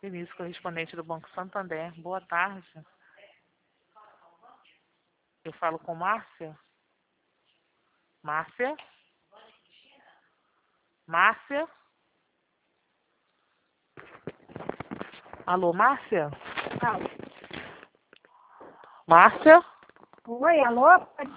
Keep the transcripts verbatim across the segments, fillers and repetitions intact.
Denise, correspondente do Banco Santander. Boa tarde. Eu falo com Márcia? Márcia? Márcia? Alô, Márcia? Alô. Márcia? Oi, alô?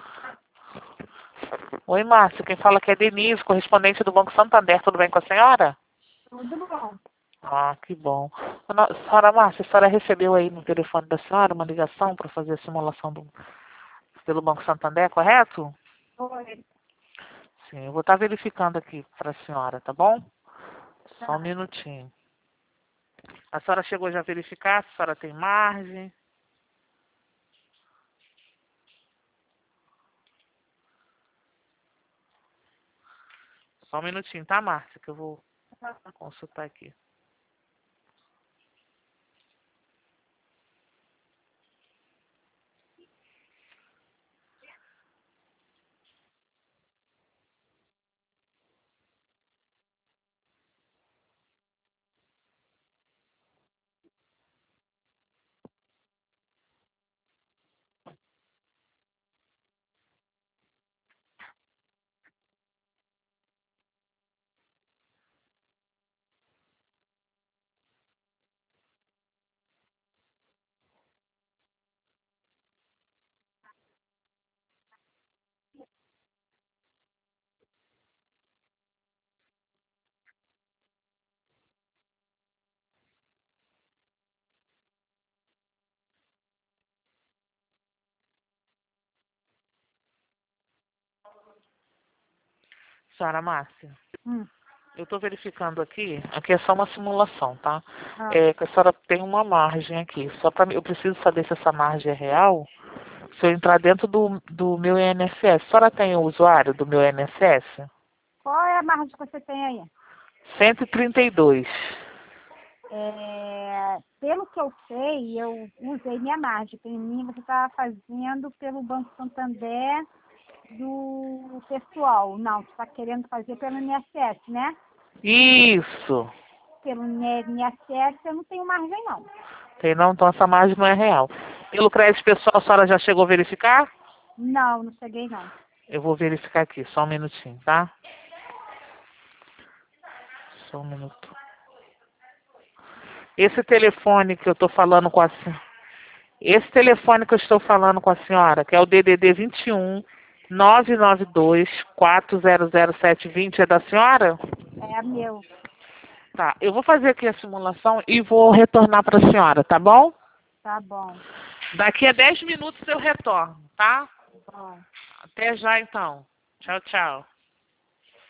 Oi, Márcia. Quem fala aqui é Denise, correspondente do Banco Santander. Tudo bem com a senhora? Tudo bom. Ah, que bom. Dona- Senhora Márcia, a senhora recebeu aí no telefone da senhora uma ligação para fazer a simulação do, pelo Banco Santander, correto? Oi. Sim, eu vou estar verificando aqui para a senhora, tá bom? Só Tá. um minutinho. A senhora chegou já a verificar se a senhora tem margem? Só um minutinho, tá, Márcia, que eu vou consultar aqui. Senhora Márcia, Hum. eu estou verificando aqui, aqui é só uma simulação, tá? Ah, É que a senhora tem uma margem aqui. Só para eu preciso saber se essa margem é real. Se eu entrar dentro do, do meu I N S S, a senhora tem o usuário do meu I N S S? qual é a margem que você tem aí? cento e trinta e dois. É, pelo que eu sei, eu usei minha margem. Em mim, você está fazendo pelo Banco Santander do pessoal. Não, você está querendo fazer pelo I N S S, né? Isso. Pelo I N S S eu não tenho margem, não. Tem não? Então essa margem não é real. Pelo crédito pessoal, a senhora já chegou a verificar? Não, não cheguei, não. Eu vou verificar aqui, só um minutinho, tá? Só um minuto. Esse telefone que eu estou falando com a senhora, esse telefone que eu estou falando com a senhora, que é o D D D vinte e um, nove nove dois, quatro zero zero sete dois zero, é da senhora? É meu. Tá, eu vou fazer aqui a simulação e vou retornar para a senhora, tá bom? Tá bom. Daqui a dez minutos eu retorno, tá? Bom. Até já então. Tchau, tchau.